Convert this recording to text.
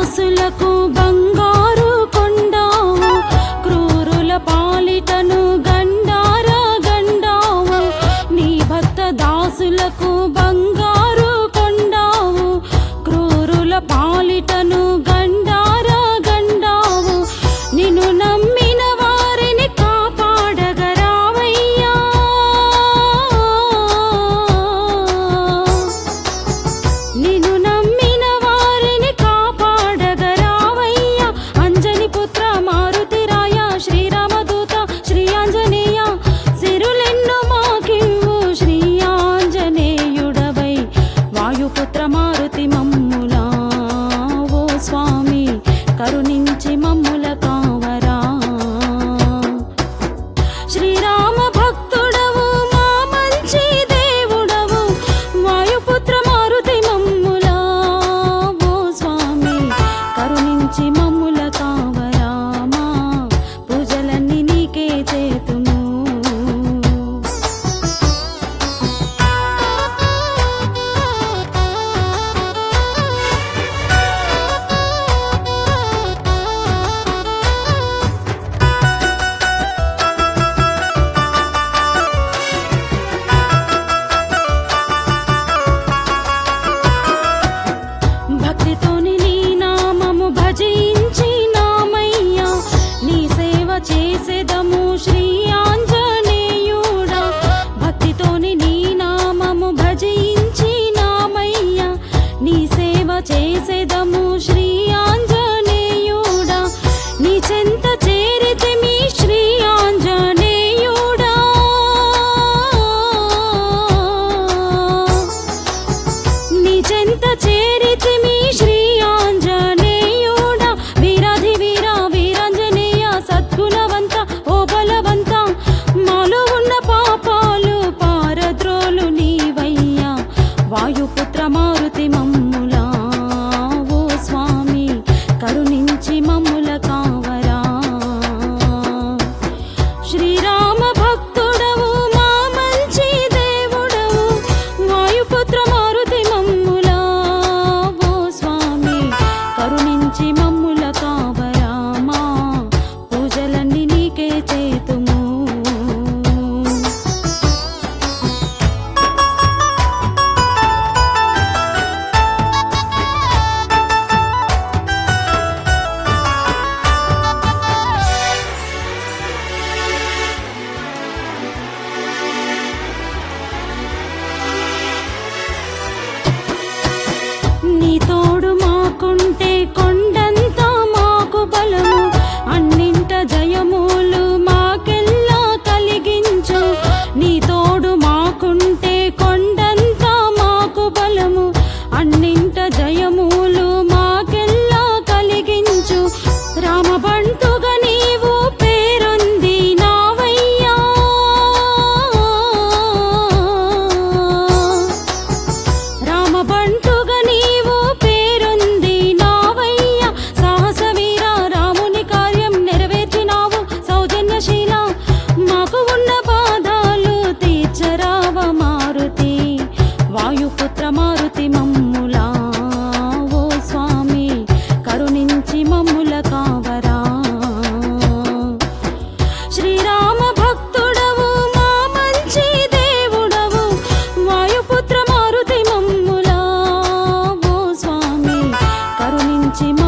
దాసులకు బంగారు కొండావు, క్రూరుల పాలిటను గండార గండావు. నీ భక్త దాసులకు బంగారు కొండావు, క్రూరుల పాలిటను గండార గండావు. నిన్ను నమ్మిన వారిని కాపాడగరావయ్యా. నిన్ను నమ్మిన వారిని కాపాడగరావయ్యా. అంజని పుత్ర మారుతిరాయ, శ్రీరామదూత శ్రీ ఆంజనేయ, సిరులెన్ను మాకివ్వు శ్రీ ఆంజనేయుడవై. వాయుపుత్ర మారుతి మమ్ములా ఓ స్వామి కరుణించి మమ్ముల కావరా. శ్రీరామ భక్తుడవు మా మంచి దేవుడవు, వాయుపుత్ర మారుతి మమ్ములా ఓ స్వామి కరుణించి మమ్ముల కావరా. మా పూజలన్నీ నీకే చేతుము. భక్తితోని నీ నామము భజించి నామయ్యా, నీ సేవ చేసేదము శ్రీ ఆంజనేయుడా. భక్తితోని నీ నామము భజించి నామయ్యా, నీ సేవ చేసేదము శ్రీ ఆంజనేయుడా. నీ చెంత చేరితిమి శ్రీ ఆంజనేయుడా. నీ చెంత చేరితిమి శ్రీ ఆంజనేయుడా. వీరాధి వీర వీరాంజనేయ, సద్గుణవంత ఓ బలవంత, మాలో ఉన్న పాపాలు పారద్రోలు నీవయ్యా. వాయుపుత్ర మారుతి మమ్ములా ఓ స్వామి కరుణించి మమ్ముల కావరా. శ్రీరామ భక్తుడవు మా మంచి దేవుడవు, వాయుపుత్ర మారుతి మమ్ములా ఓ స్వామి కరుణించి మమ్ముల కావరా. మా పూజలన్నీ నీకే చేతుము. నీ తోడు మాకుంటే కొండంత మాకు బలము, అన్నింట జయములు మాకెల్లా కలిగించు. నీ తోడు మాకుంటే కొండంత మాకు బలము, అన్నింట జయములు మాకెల్లా కలిగించు. రామబంటుగా నీవు పేరొంది నావయ్యా. రామబంటుగా నీవు పేరొంది నావయ్యా. సాహస వీర రాముని కార్యం నెరవేర్చినావు సౌజన్యశీల, మాకు ఉన్న బాధలు తీర్చరావ మారుతి. వాయుపుత్ర మారుతి మమ్ములా ఓ స్వామి కరుణించి మమ్ముల కావరా. శ్రీరామ భక్తుడవు మా మంచి దేవుడవు, వాయుపుత్ర మారుతి మమ్ములా ఓ స్వామి కరుణించి